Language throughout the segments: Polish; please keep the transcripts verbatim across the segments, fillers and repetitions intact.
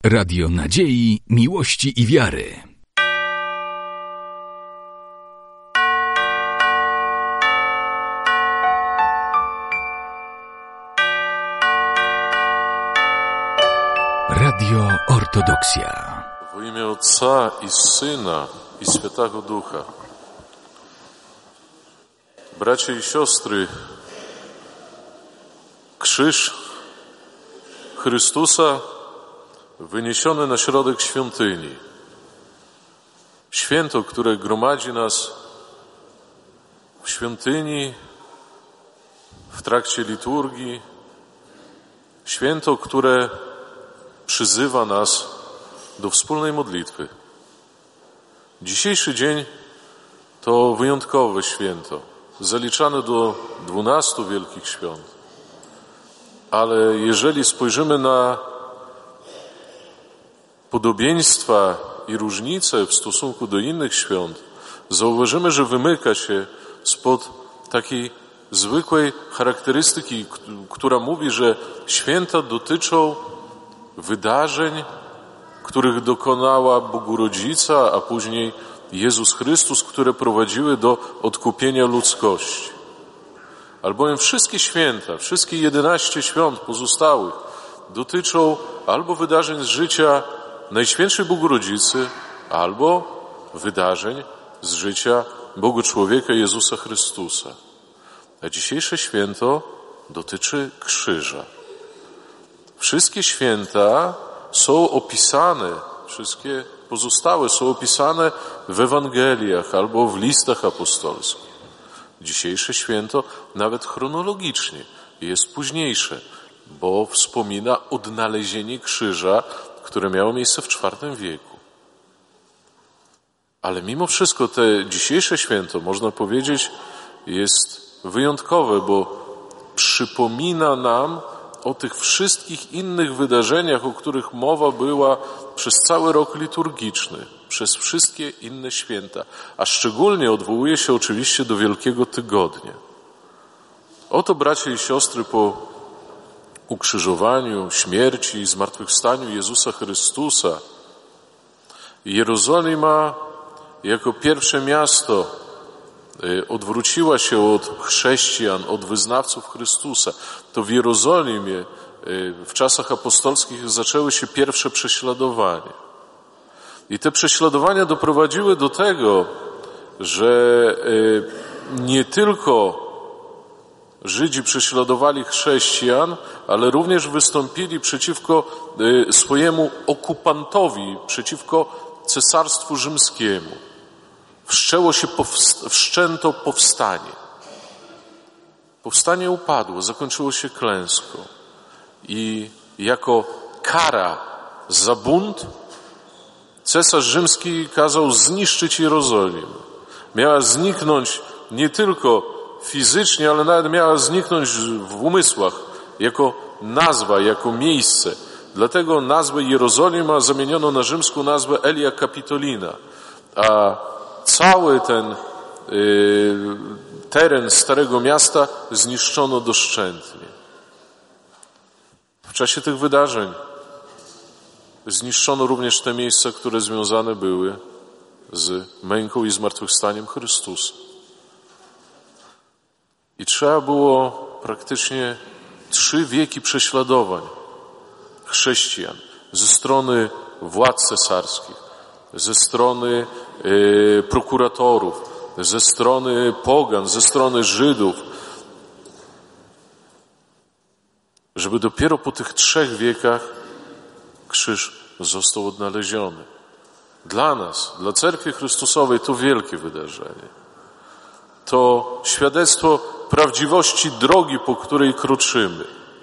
Radio Nadziei, Miłości i Wiary. Radio Ortodoksja. W imię Ojca i Syna i Świętego Ducha. Bracia i siostry, krzyż Chrystusa wyniesiony na środek świątyni. Święto, które gromadzi nas w świątyni, w trakcie liturgii. Święto, które przyzywa nas do wspólnej modlitwy. Dzisiejszy dzień to wyjątkowe święto, zaliczane do dwunastu wielkich świąt. Ale jeżeli spojrzymy na podobieństwa i różnice w stosunku do innych świąt, zauważymy, że wymyka się spod takiej zwykłej charakterystyki, która mówi, że święta dotyczą wydarzeń, których dokonała Bogu Rodzica, a później Jezus Chrystus, które prowadziły do odkupienia ludzkości. Albowiem wszystkie święta, wszystkie jedenaście świąt pozostałych dotyczą albo wydarzeń z życia Najświętszej Bogu Rodzicy, albo wydarzeń z życia Bogu Człowieka Jezusa Chrystusa. A dzisiejsze święto dotyczy krzyża. Wszystkie święta są opisane, wszystkie pozostałe są opisane w Ewangeliach albo w listach apostolskich. Dzisiejsze święto nawet chronologicznie jest późniejsze, bo wspomina odnalezienie krzyża, które miało miejsce w czwartym wieku. Ale mimo wszystko te dzisiejsze święto, można powiedzieć, jest wyjątkowe, bo przypomina nam o tych wszystkich innych wydarzeniach, o których mowa była przez cały rok liturgiczny, przez wszystkie inne święta, a szczególnie odwołuje się oczywiście do Wielkiego Tygodnia. Oto, bracia i siostry, po ukrzyżowaniu, śmierci i zmartwychwstaniu Jezusa Chrystusa, Jerozolima jako pierwsze miasto odwróciła się od chrześcijan, od wyznawców Chrystusa. To w Jerozolimie w czasach apostolskich zaczęły się pierwsze prześladowania. I te prześladowania doprowadziły do tego, że nie tylko Żydzi prześladowali chrześcijan, ale również wystąpili przeciwko swojemu okupantowi, przeciwko Cesarstwu Rzymskiemu. Wszczęło się, powst- wszczęto powstanie. Powstanie upadło, zakończyło się klęską. I jako kara za bunt cesarz rzymski kazał zniszczyć Jerozolimę. Miała zniknąć nie tylko fizycznie, ale nawet miała zniknąć w umysłach jako nazwa, jako miejsce. Dlatego nazwę Jerozolima zamieniono na rzymską nazwę Aelia Capitolina. A cały ten y, teren Starego Miasta zniszczono doszczętnie. W czasie tych wydarzeń zniszczono również te miejsca, które związane były z męką i zmartwychwstaniem Chrystusa. I trzeba było praktycznie trzy wieki prześladowań chrześcijan ze strony władz cesarskich, ze strony y, prokuratorów, ze strony pogan, ze strony Żydów, żeby dopiero po tych trzech wiekach krzyż został odnaleziony. Dla nas, dla Cerkwi Chrystusowej to wielkie wydarzenie. To świadectwo prawdziwości drogi, po której kroczymy.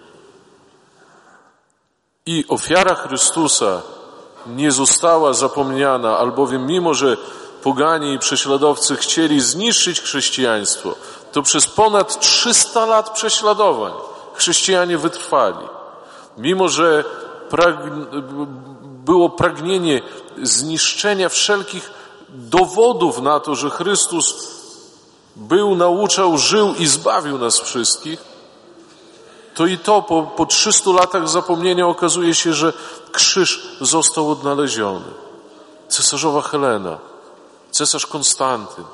I ofiara Chrystusa nie została zapomniana, albowiem mimo, że poganie i prześladowcy chcieli zniszczyć chrześcijaństwo, to przez ponad trzysta lat prześladowań chrześcijanie wytrwali. Mimo, że prag- było pragnienie zniszczenia wszelkich dowodów na to, że Chrystus był, nauczał, żył i zbawił nas wszystkich, to i to po, po trzystu latach zapomnienia okazuje się, że krzyż został odnaleziony. Cesarzowa Helena, cesarz Konstantyn.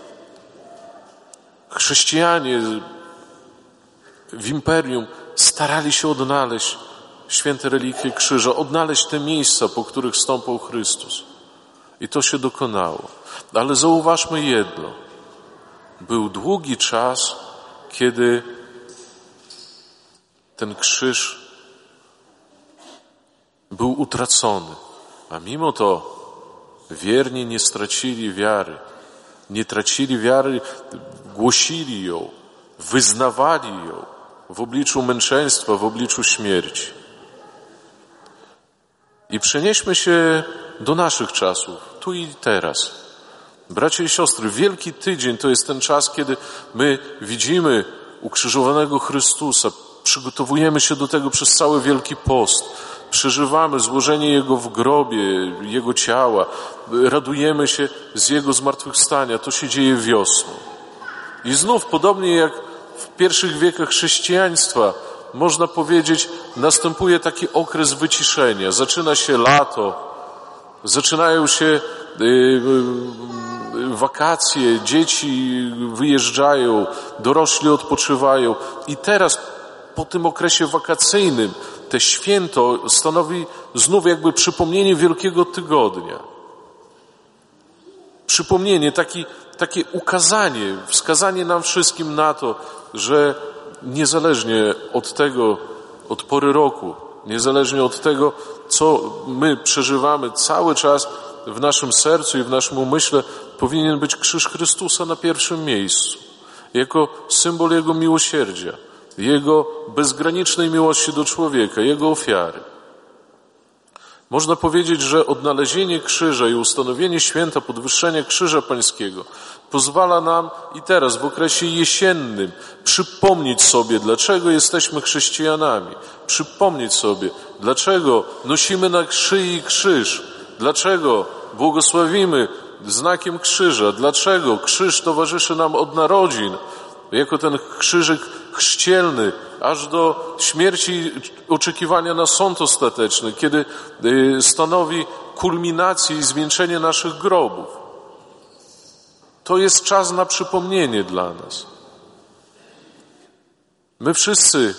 Chrześcijanie w imperium starali się odnaleźć święte relikwie krzyża, odnaleźć te miejsca, po których stąpał Chrystus. I to się dokonało. Ale zauważmy jedno. Był długi czas, kiedy ten krzyż był utracony. A mimo to wierni nie stracili wiary. Nie tracili wiary, głosili ją, wyznawali ją w obliczu męczeństwa, w obliczu śmierci. I przenieśmy się do naszych czasów, tu i teraz. Bracia i siostry, Wielki Tydzień to jest ten czas, kiedy my widzimy ukrzyżowanego Chrystusa, przygotowujemy się do tego przez cały Wielki Post, przeżywamy złożenie Jego w grobie, Jego ciała, radujemy się z Jego zmartwychwstania. To się dzieje wiosną. I znów, podobnie jak w pierwszych wiekach chrześcijaństwa, można powiedzieć, następuje taki okres wyciszenia. Zaczyna się lato, zaczynają się wakacje, dzieci wyjeżdżają, dorośli odpoczywają. I teraz po tym okresie wakacyjnym te święto stanowi znów jakby przypomnienie Wielkiego Tygodnia. Przypomnienie, taki, takie ukazanie, wskazanie nam wszystkim na to, że niezależnie od tego, od pory roku, niezależnie od tego, co my przeżywamy cały czas w naszym sercu i w naszym umyśle, powinien być krzyż Chrystusa na pierwszym miejscu. Jako symbol Jego miłosierdzia, Jego bezgranicznej miłości do człowieka, Jego ofiary. Można powiedzieć, że odnalezienie krzyża i ustanowienie święta podwyższenia Krzyża Pańskiego pozwala nam i teraz w okresie jesiennym przypomnieć sobie, dlaczego jesteśmy chrześcijanami. Przypomnieć sobie, dlaczego nosimy na szyi krzyż, dlaczego błogosławimy znakiem krzyża, dlaczego krzyż towarzyszy nam od narodzin, jako ten krzyżyk chrzcielny, aż do śmierci, oczekiwania na sąd ostateczny, kiedy stanowi kulminację i zwieńczenie naszych grobów. To jest czas na przypomnienie dla nas. My wszyscy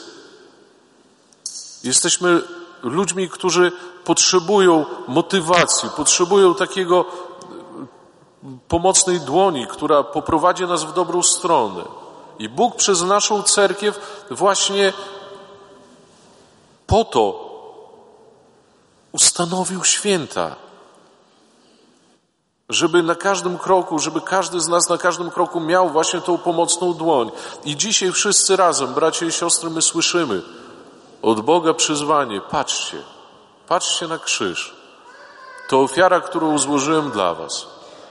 jesteśmy ludźmi, którzy potrzebują motywacji, potrzebują takiego pomocnej dłoni, która poprowadzi nas w dobrą stronę. I Bóg przez naszą cerkiew właśnie po to ustanowił święta, żeby na każdym kroku, żeby każdy z nas na każdym kroku miał właśnie tą pomocną dłoń. I dzisiaj wszyscy razem, bracia i siostry, my słyszymy od Boga przyzwanie: patrzcie, patrzcie na krzyż. To ofiara, którą złożyłem dla was.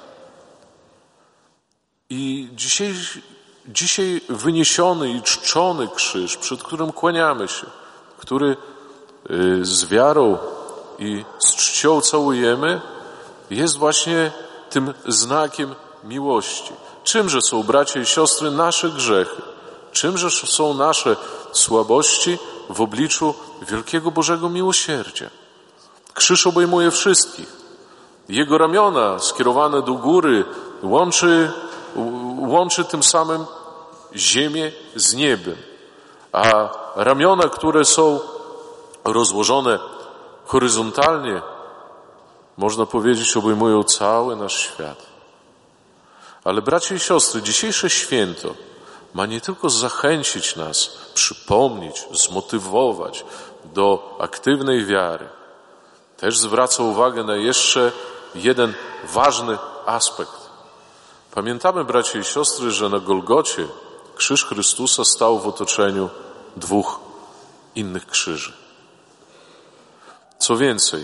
I dzisiaj, dzisiaj wyniesiony i czczony krzyż, przed którym kłaniamy się, który z wiarą i z czcią całujemy, jest właśnie tym znakiem miłości. Czymże są, bracia i siostry, nasze grzechy? Czymże są nasze słabości w obliczu wielkiego Bożego miłosierdzia? Krzyż obejmuje wszystkich. Jego ramiona skierowane do góry łączy, łączy tym samym ziemię z niebem. A ramiona, które są rozłożone horyzontalnie, można powiedzieć, obejmują cały nasz świat. Ale bracia i siostry, dzisiejsze święto ma nie tylko zachęcić nas, przypomnieć, zmotywować do aktywnej wiary. Też zwraca uwagę na jeszcze jeden ważny aspekt. Pamiętamy, bracia i siostry, że na Golgocie krzyż Chrystusa stał w otoczeniu dwóch innych krzyży. Co więcej,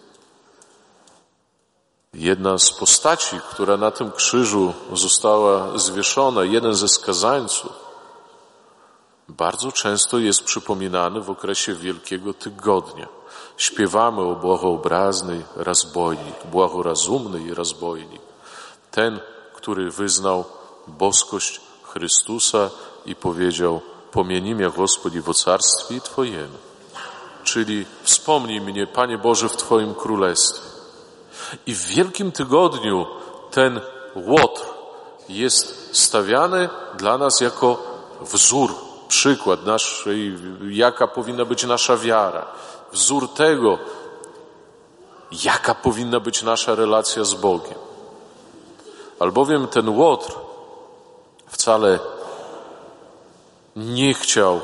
jedna z postaci, która na tym krzyżu została zwieszona, jeden ze skazańców, bardzo często jest przypominany w okresie Wielkiego Tygodnia. Śpiewamy o błahoobrazny rozbójnik, błahorozumny i rozbójnik. Ten, który wyznał boskość Chrystusa i powiedział: Помяни меня, Господи, во Царстве Twojem. Czyli wspomnij mnie, Panie Boże, w Twoim Królestwie. I w Wielkim Tygodniu ten łotr jest stawiany dla nas jako wzór, przykład naszej, jaka powinna być nasza wiara. Wzór tego, jaka powinna być nasza relacja z Bogiem. Albowiem ten łotr wcale nie chciał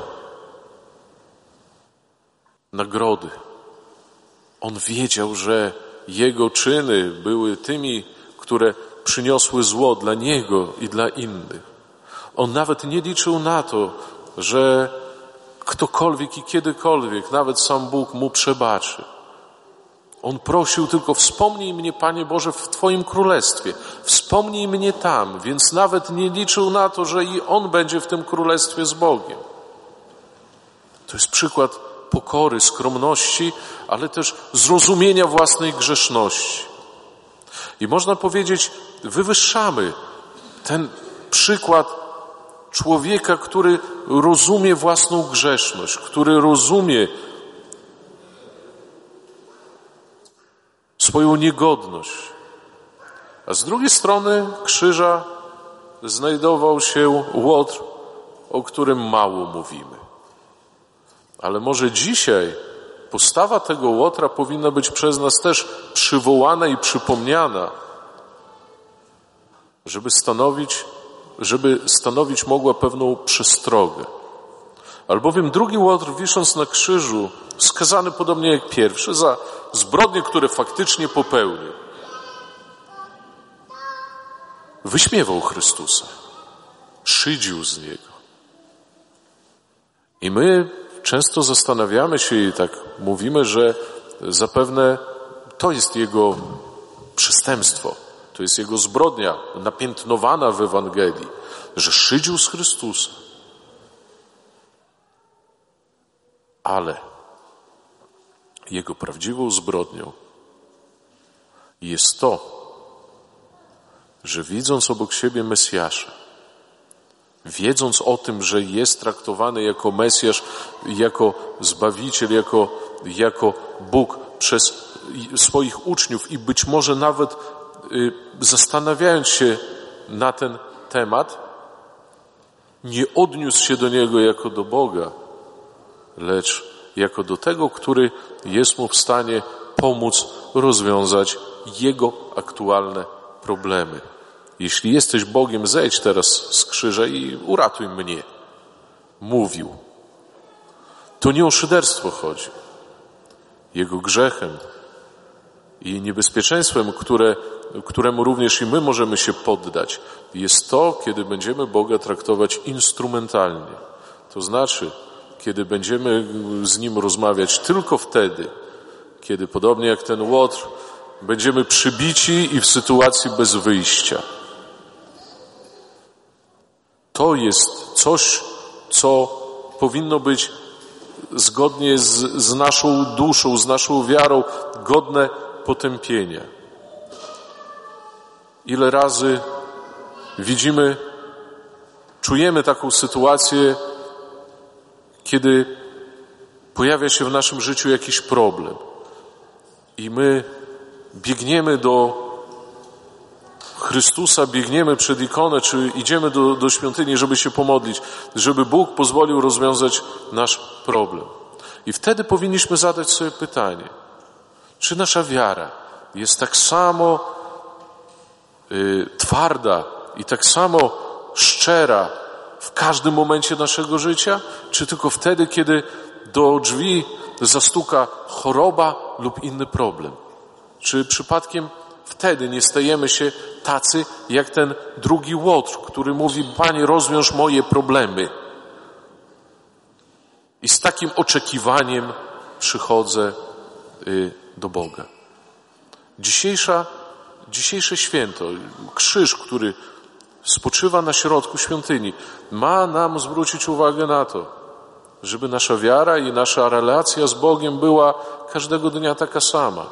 nagrody. On wiedział, że jego czyny były tymi, które przyniosły zło dla niego i dla innych. On nawet nie liczył na to, że ktokolwiek i kiedykolwiek, nawet sam Bóg mu przebaczy. On prosił tylko: wspomnij mnie, Panie Boże, w Twoim Królestwie. Wspomnij mnie tam, więc nawet nie liczył na to, że i on będzie w tym Królestwie z Bogiem. To jest przykład pokory, skromności, ale też zrozumienia własnej grzeszności. I można powiedzieć, wywyższamy ten przykład człowieka, który rozumie własną grzeszność, który rozumie swoją niegodność. A z drugiej strony krzyża znajdował się łotr, o którym mało mówimy. Ale może dzisiaj postawa tego łotra powinna być przez nas też przywołana i przypomniana, żeby stanowić, żeby stanowić mogła pewną przestrogę. Albowiem drugi łotr, wisząc na krzyżu, skazany podobnie jak pierwszy za zbrodnie, które faktycznie popełnił, wyśmiewał Chrystusa, szydził z Niego. I my często zastanawiamy się i tak mówimy, że zapewne to jest Jego przestępstwo, to jest Jego zbrodnia napiętnowana w Ewangelii, że szydził z Chrystusa. Ale Jego prawdziwą zbrodnią jest to, że widząc obok siebie Mesjasza, wiedząc o tym, że jest traktowany jako Mesjasz, jako Zbawiciel, jako, jako Bóg przez swoich uczniów i być może nawet y, zastanawiając się na ten temat, nie odniósł się do Niego jako do Boga, lecz jako do tego, który jest mu w stanie pomóc rozwiązać jego aktualne problemy. Jeśli jesteś Bogiem, zejdź teraz z krzyża i uratuj mnie. Mówił. To nie o szyderstwo chodzi. Jego grzechem i niebezpieczeństwem, które, któremu również i my możemy się poddać, jest to, kiedy będziemy Boga traktować instrumentalnie. To znaczy, kiedy będziemy z Nim rozmawiać tylko wtedy, kiedy podobnie jak ten łotr, będziemy przybici i w sytuacji bez wyjścia. To jest coś, co powinno być zgodnie z, z naszą duszą, z naszą wiarą godne potępienia. Ile razy widzimy, czujemy taką sytuację, kiedy pojawia się w naszym życiu jakiś problem i my biegniemy do Chrystusa, biegniemy przed ikonę, czy idziemy do, do świątyni, żeby się pomodlić, żeby Bóg pozwolił rozwiązać nasz problem. I wtedy powinniśmy zadać sobie pytanie, czy nasza wiara jest tak samo y, twarda i tak samo szczera w każdym momencie naszego życia, czy tylko wtedy, kiedy do drzwi zastuka choroba lub inny problem? Czy przypadkiem wtedy nie stajemy się tacy jak ten drugi łotr, który mówi: Panie, rozwiąż moje problemy. I z takim oczekiwaniem przychodzę y, do Boga. Dzisiejsza, dzisiejsze święto, krzyż, który spoczywa na środku świątyni, ma nam zwrócić uwagę na to, żeby nasza wiara i nasza relacja z Bogiem była każdego dnia taka sama.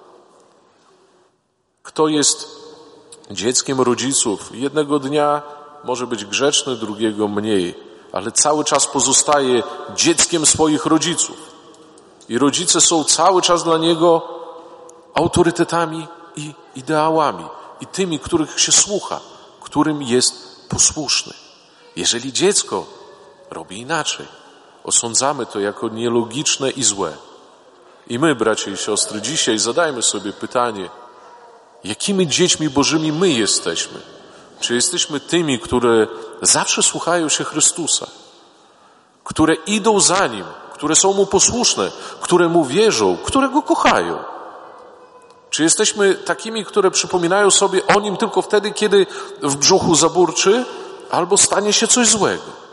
Kto jest dzieckiem rodziców, jednego dnia może być grzeczny, drugiego mniej, ale cały czas pozostaje dzieckiem swoich rodziców. I rodzice są cały czas dla niego autorytetami i ideałami. I tymi, których się słucha, którym jest posłuszny. Jeżeli dziecko robi inaczej, osądzamy to jako nielogiczne i złe. I my, bracia i siostry, dzisiaj zadajmy sobie pytanie, jakimi dziećmi Bożymi my jesteśmy? Czy jesteśmy tymi, które zawsze słuchają się Chrystusa, które idą za Nim, które są Mu posłuszne, które Mu wierzą, które Go kochają? Czy jesteśmy takimi, które przypominają sobie o Nim tylko wtedy, kiedy w brzuchu zaburczy albo stanie się coś złego?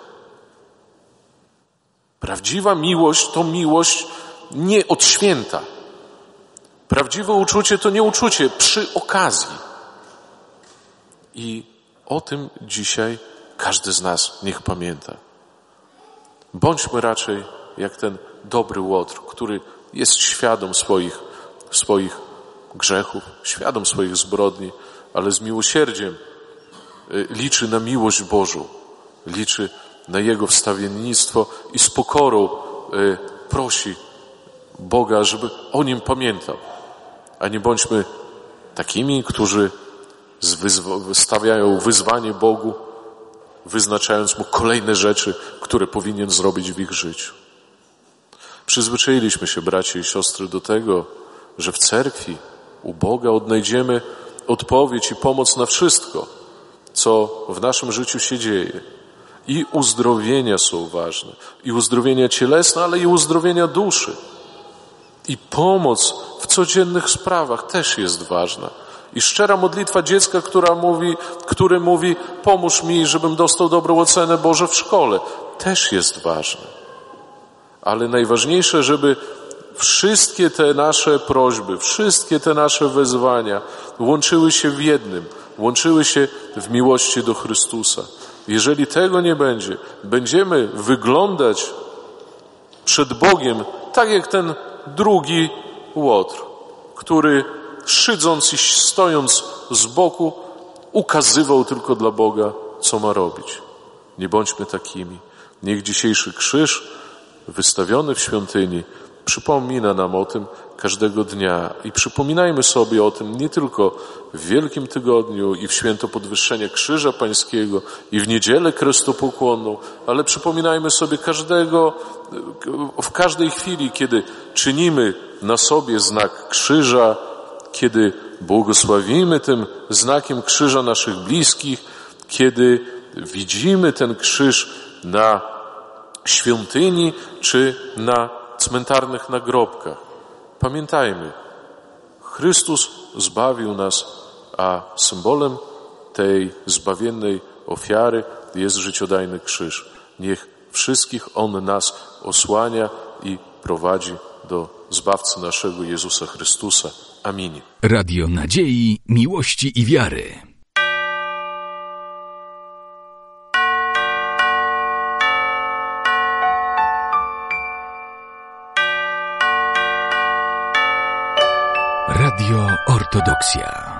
Prawdziwa miłość to miłość nie od święta. Prawdziwe uczucie to nie uczucie przy okazji. I o tym dzisiaj każdy z nas niech pamięta. Bądźmy raczej jak ten dobry Łotr, który jest świadom swoich, swoich grzechów, świadom swoich zbrodni, ale z miłosierdziem liczy na miłość Bożą, liczy na Jego wstawiennictwo i z pokorą prosi Boga, żeby o Nim pamiętał. A nie bądźmy takimi, którzy stawiają wyzwanie Bogu, wyznaczając Mu kolejne rzeczy, które powinien zrobić w ich życiu. Przyzwyczailiśmy się, bracia i siostry, do tego, że w cerkwi u Boga odnajdziemy odpowiedź i pomoc na wszystko, co w naszym życiu się dzieje. I uzdrowienia są ważne, i uzdrowienia cielesne, ale i uzdrowienia duszy. I pomoc w codziennych sprawach też jest ważna. I szczera modlitwa dziecka, która mówi, który mówi, pomóż mi, żebym dostał dobrą ocenę, Boże, w szkole, też jest ważna. Ale najważniejsze, żeby wszystkie te nasze prośby, wszystkie te nasze wezwania łączyły się w jednym, łączyły się w miłości do Chrystusa. Jeżeli tego nie będzie, będziemy wyglądać przed Bogiem tak jak ten drugi Łotr, który szydząc i stojąc z boku ukazywał tylko dla Boga, co ma robić. Nie bądźmy takimi. Niech dzisiejszy krzyż wystawiony w świątyni przypomina nam o tym każdego dnia i przypominajmy sobie o tym nie tylko w Wielkim Tygodniu i w święto podwyższenia Krzyża Pańskiego i w niedzielę krestopokłonną, ale przypominajmy sobie każdego, w każdej chwili, kiedy czynimy na sobie znak krzyża, kiedy błogosławimy tym znakiem krzyża naszych bliskich, kiedy widzimy ten krzyż na świątyni czy na cmentarnych nagrobkach. Pamiętajmy, Chrystus zbawił nas, a symbolem tej zbawiennej ofiary jest życiodajny krzyż. Niech wszystkich On nas osłania i prowadzi do Zbawcy naszego Jezusa Chrystusa. Amin. Radio Nadziei, Miłości i Wiary. Radio Ortodoksja.